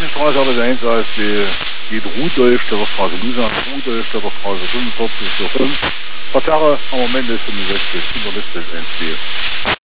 Straße habe ich 1 ASB, geht Rudolf, der Straße Lusan, Rudolf, der Straße 45 für 5. Verkehre am Moment ist 65, 1 B.